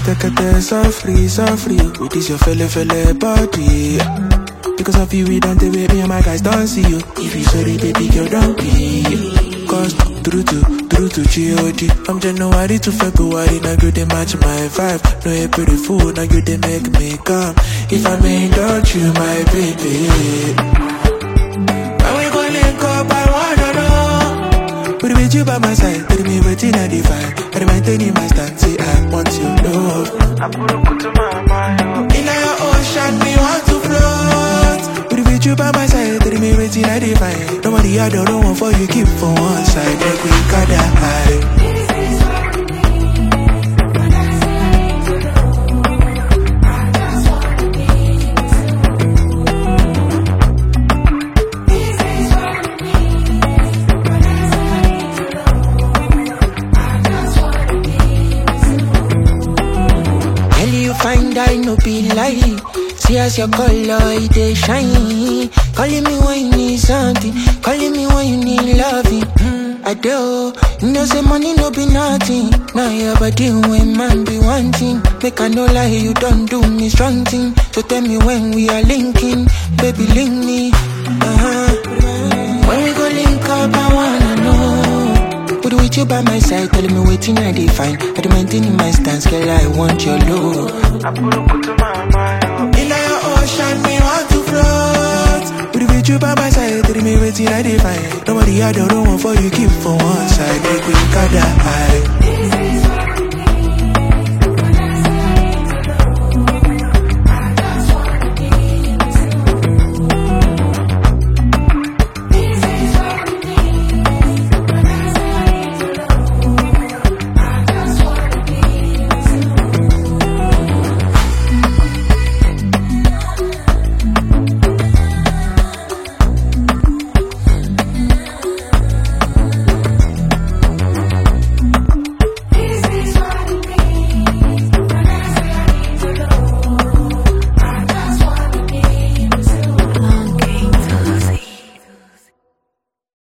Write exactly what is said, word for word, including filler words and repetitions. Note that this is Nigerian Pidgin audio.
kete kete so free, so free. With this your felle felle body. Because of you we don't take baby and my guys don't see you. If you sorry baby girl don't be. Cause through to, through to G O D. From January to February, now you they match my vibe. No April fool, now you they make me come. If I may indulge you my baby. When we go link up I wanna know. But with you by my side, tell me waiting I divine. I'm maintaining my stance, say I want your love. I put a put to my mind. In your ocean, me want to float. But with you by my side, tell me waiting I divine. Nobody I don't know for you, keep for one side. Make we gotta hide. Find I no be lie. See as your color, it dey shine. Calling me when you need something. Calling me when you need loving. Mm, I do. You know say money no be nothing. Now your body when man be wanting. Make I no lie, you don't do me strong thing. So tell me when we are linking. Baby link me. Uh-huh. When we go link up, I wanna know. Put with you by my side, tell me waiting I define. I'm maintaining my stance, girl, I want your love. I put a put to my mind. In your ocean, me want to float. Put with you by my side, tell me waiting I define. Nobody I don't know for you, keep for one side. Make we gotta hide.